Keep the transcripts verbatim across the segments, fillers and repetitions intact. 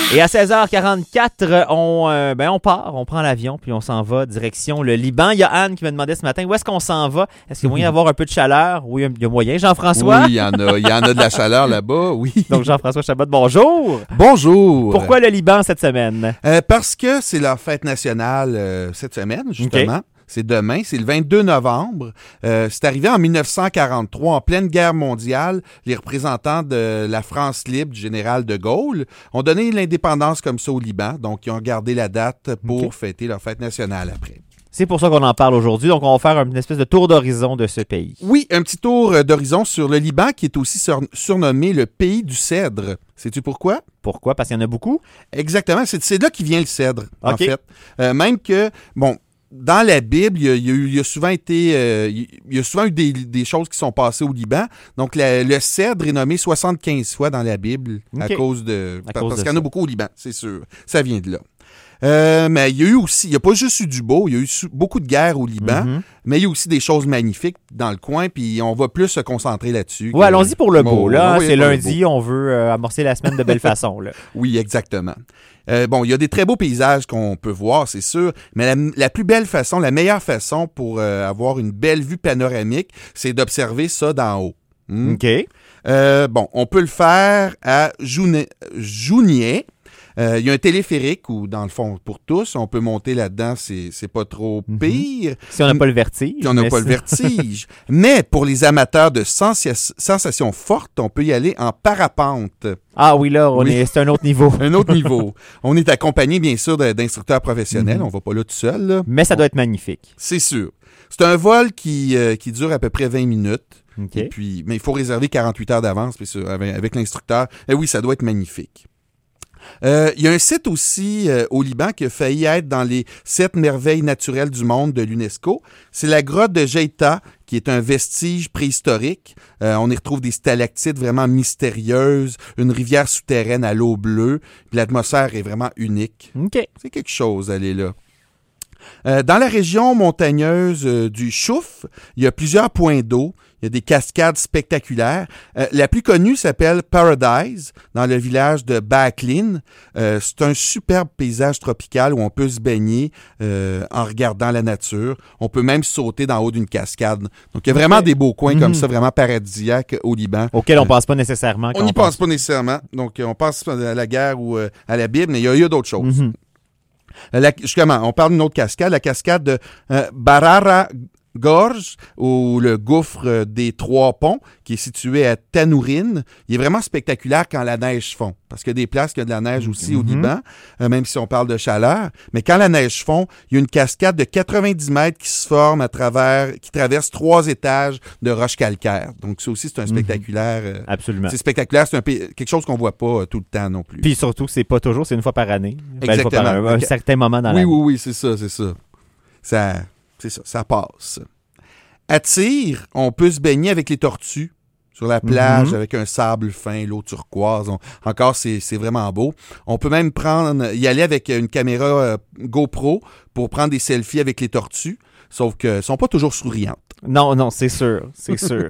Et à seize heures quarante-quatre, on, euh, ben on part, on prend l'avion, puis on s'en va direction le Liban. Il y a Anne qui me demandait ce matin, où est-ce qu'on s'en va? Est-ce qu'il y a moyen d'avoir un peu de chaleur? Oui, il y a moyen. Jean-François? Oui, il y en a. Il y en a de la chaleur là-bas, oui. Donc, Jean-François Chabot, bonjour! Bonjour! Pourquoi le Liban cette semaine? Euh, parce que c'est leur fête nationale euh, cette semaine, justement. Okay. C'est demain, c'est le vingt-deux novembre. Euh, c'est arrivé en dix-neuf cent quarante-trois, en pleine guerre mondiale. Les représentants de la France libre du général de Gaulle ont donné l'indépendance comme ça au Liban. Donc, ils ont gardé la date pour okay. fêter leur fête nationale après. C'est pour ça qu'on en parle aujourd'hui. Donc, on va faire une espèce de tour d'horizon de ce pays. Oui, un petit tour d'horizon sur le Liban qui est aussi sur- surnommé le pays du cèdre. Sais-tu pourquoi? Pourquoi? Parce qu'il y en a beaucoup? Exactement. C'est, c'est là qu'il vient le cèdre, okay. en fait. Euh, même que, bon... Dans la Bible, il y a, il y a, eu, il y a souvent été, euh, il y a souvent eu des, des choses qui sont passées au Liban. Donc, la, le cèdre est nommé soixante-quinze fois dans la Bible okay. à cause de... À parce cause qu'il de y en ça. a beaucoup au Liban, c'est sûr. Ça vient de là. Euh, mais il y a eu aussi, il n'y a pas juste eu du beau, il y a eu beaucoup de guerres au Liban, mm-hmm. mais il y a aussi des choses magnifiques dans le coin, puis on va plus se concentrer là-dessus. Oui, que... allons-y pour le beau. Là, oui, c'est lundi, on veut euh, amorcer la semaine de belle façon. Là. Oui, exactement. Euh, bon, il y a des très beaux paysages qu'on peut voir, c'est sûr, mais la, la plus belle façon, la meilleure façon pour euh, avoir une belle vue panoramique, c'est d'observer ça d'en haut. Hmm? OK. Euh, bon, on peut le faire à Jounier. Jounier. Euh, il y a un téléphérique où, dans le fond, pour tous, on peut monter là-dedans, c'est, c'est pas trop pire. Mm-hmm. Si on n'a pas le vertige. Si on n'a pas le vertige. Mais pour les amateurs de sens- sensations fortes, on peut y aller en parapente. Ah oui, là, on oui. Est, c'est un autre niveau. un autre niveau. On est accompagné, bien sûr, d'instructeurs professionnels. Mm-hmm. On va pas là tout seul. Là. Mais ça on... doit être magnifique. C'est sûr. C'est un vol qui, euh, qui dure à peu près vingt minutes. Okay. Et puis, mais il faut réserver quarante-huit heures d'avance puis sur, avec, avec l'instructeur. Et oui, ça doit être magnifique. Il euh, y a un site aussi euh, au Liban qui a failli être dans les sept merveilles naturelles du monde de l'UNESCO. C'est la grotte de Jeita, qui est un vestige préhistorique. Euh, on y retrouve des stalactites vraiment mystérieuses, une rivière souterraine à l'eau bleue. Puis l'atmosphère est vraiment unique. Okay. C'est quelque chose d'aller là. Euh, dans la région montagneuse euh, du Chouf, il y a plusieurs points d'eau. Il y a des cascades spectaculaires. Euh, la plus connue s'appelle Paradise, dans le village de Baaklin. Euh, c'est un superbe paysage tropical où on peut se baigner euh, en regardant la nature. On peut même sauter d'en haut d'une cascade. Donc, il y a vraiment okay. des beaux coins mm-hmm. comme ça, vraiment paradisiaques au Liban. Auxquels on ne euh, pense pas nécessairement. On n'y pense... pense pas nécessairement. Donc, on pense à la guerre ou euh, à la Bible, mais il y a, il y a d'autres choses. Mm-hmm. La, justement, on parle d'une autre cascade, la cascade de euh, Barara Gorge, ou le gouffre des Trois Ponts, qui est situé à Tanourine. Il est vraiment spectaculaire quand la neige fond, parce qu'il y a des places qui ont de la neige aussi mm-hmm. au Liban, euh, même si on parle de chaleur. Mais quand la neige fond, il y a une cascade de quatre-vingt-dix mètres qui se forme à travers, qui traverse trois étages de roches calcaires. Donc ça aussi, c'est un spectaculaire. Euh, Absolument. C'est spectaculaire, c'est un, quelque chose qu'on voit pas euh, tout le temps non plus. Puis surtout, c'est pas toujours, c'est une fois par année. Exactement. Ben, par un, un certain moment dans oui, l'année. Oui, oui, oui, c'est ça, c'est ça. Ça... C'est ça, ça passe. À Tyr, on peut se baigner avec les tortues sur la plage mm-hmm. avec un sable fin, l'eau turquoise. On, encore, c'est, c'est vraiment beau. On peut même prendre, y aller avec une caméra euh, GoPro pour prendre des selfies avec les tortues, sauf qu'elles ne sont pas toujours souriantes. Non, non, c'est sûr, c'est sûr.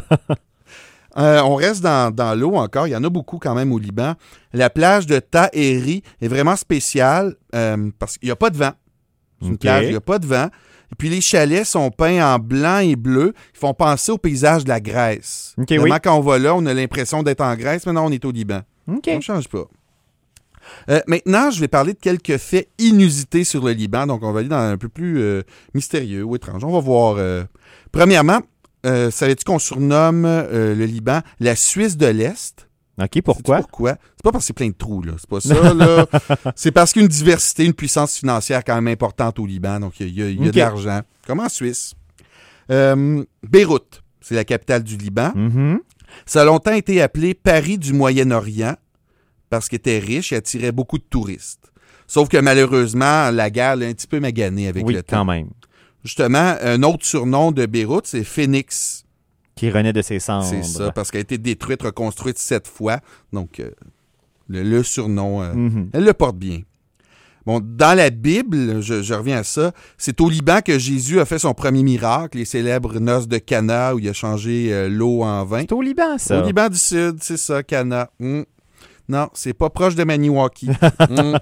Euh, on reste dans, dans l'eau encore. Il y en a beaucoup quand même au Liban. La plage de Taheri est vraiment spéciale euh, parce qu'il n'y a pas de vent. C'est une okay. plage, il n'y a pas de vent. Et puis les chalets sont peints en blanc et bleu. Ils font penser au paysage de la Grèce. Okay, Vraiment, oui. quand on va là, on a l'impression d'être en Grèce. Maintenant, on est au Liban. Okay. On ne change pas. Euh, maintenant, je vais parler de quelques faits inusités sur le Liban. Donc, on va aller dans un peu plus euh, mystérieux ou étrange. On va voir. Euh... Premièrement, euh, savais-tu qu'on surnomme euh, le Liban la Suisse de l'Est? OK, pourquoi? C'est pourquoi? C'est pas parce que c'est plein de trous, là. C'est pas ça, là. C'est parce qu'il y a une diversité, une puissance financière quand même importante au Liban. Donc, il y a, il y a, il y a okay. de l'argent. Comme en Suisse. Euh, Beyrouth, c'est la capitale du Liban. Mm-hmm. Ça a longtemps été appelé Paris du Moyen-Orient parce qu'il était riche et attirait beaucoup de touristes. Sauf que malheureusement, la guerre l'a un petit peu magané avec oui, le temps. quand même. Justement, un autre surnom de Beyrouth, c'est Phoenix. Qui renaît de ses cendres. C'est ça, parce qu'elle a été détruite, reconstruite sept fois. Donc, euh, le, le surnom, euh, mm-hmm. elle le porte bien. Bon, dans la Bible, je, je reviens à ça, c'est au Liban que Jésus a fait son premier miracle, les célèbres noces de Cana, où il a changé euh, l'eau en vin. C'est au Liban, ça? Au Liban du Sud, c'est ça, Cana. Mm. Non, c'est pas proche de Maniwaki. mm.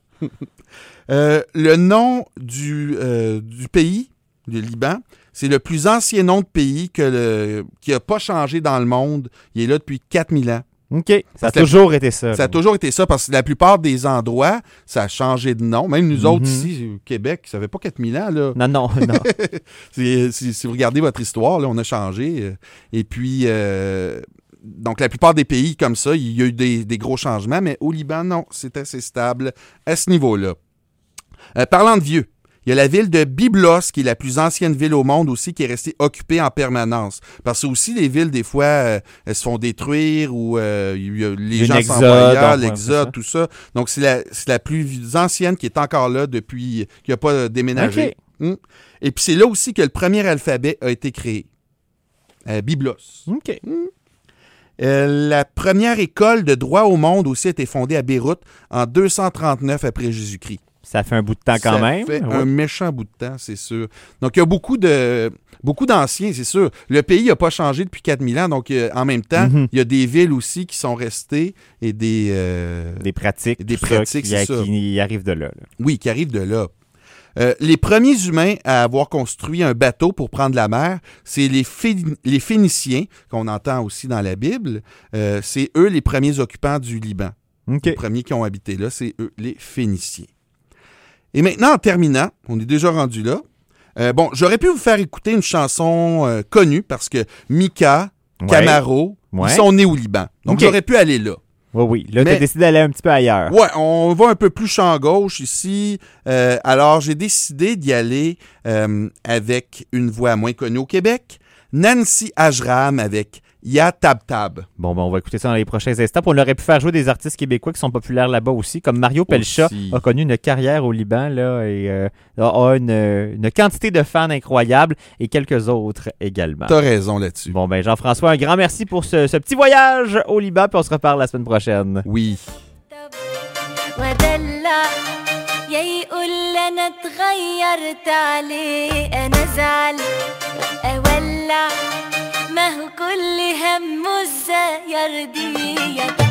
euh, le nom du, euh, du pays, le Liban, c'est le plus ancien nom de pays que le, qui n'a pas changé dans le monde. Il est là depuis quatre mille ans. OK. Ça a toujours été ça. Ça a toujours été ça, parce que la plupart des endroits, ça a changé de nom. Même nous mm-hmm. autres ici, au Québec, ça fait pas quatre mille ans. Là. Non, non, non. si, si, si vous regardez votre histoire, là, on a changé. Et puis, euh, donc la plupart des pays comme ça, il y a eu des, des gros changements, mais au Liban, non, c'est assez stable à ce niveau-là. Euh, parlant de vieux, il y a la ville de Byblos, qui est la plus ancienne ville au monde aussi, qui est restée occupée en permanence. Parce que aussi, les villes, des fois, euh, elles se font détruire ou euh, y a, les Une gens s'en vont ailleurs, l'exode, tout ça. Donc, c'est la, c'est la plus ancienne qui est encore là depuis, qui n'a pas déménagé. Okay. Hum. Et puis, c'est là aussi que le premier alphabet a été créé. Euh, Byblos. OK. Hum. Euh, la première école de droit au monde aussi a été fondée à Beyrouth en deux cent trente-neuf après Jésus-Christ. Ça fait un bout de temps quand ça même. Ça fait oui. un méchant bout de temps, c'est sûr. Donc, il y a beaucoup de beaucoup d'anciens, c'est sûr. Le pays n'a pas changé depuis quatre mille ans, donc euh, en même temps, mm-hmm. il y a des villes aussi qui sont restées et des... Euh, des pratiques, des pratiques, ça, c'est qui, ça. qui arrivent de là, là. Oui, qui arrivent de là. Euh, les premiers humains à avoir construit un bateau pour prendre la mer, c'est les, Phé- les Phéniciens, qu'on entend aussi dans la Bible. Euh, c'est eux les premiers occupants du Liban. Okay. Les premiers qui ont habité là, c'est eux, les Phéniciens. Et maintenant, en terminant, on est déjà rendu là. Euh, bon, j'aurais pu vous faire écouter une chanson euh, connue parce que Mika, ouais. Camaro, ouais. ils sont nés au Liban. Donc, okay. j'aurais pu aller là. Oui, oui. Là, tu as décidé d'aller un petit peu ailleurs. Oui, on va un peu plus champ gauche ici. Euh, alors, j'ai décidé d'y aller euh, avec une voix moins connue au Québec, Nancy Ajram avec Ya Tab Tab. Bon, ben, on va écouter ça dans les prochains instants. On aurait pu faire jouer des artistes québécois qui sont populaires là-bas aussi, comme Mario Pelcha aussi. A connu une carrière au Liban là, et euh, a une, une quantité de fans incroyable et quelques autres également. T'as raison là-dessus. Bon, ben Jean-François, un grand merci pour ce, ce petit voyage au Liban, puis on se reparle la semaine prochaine. Oui. ما هو كل هم الزا يرضي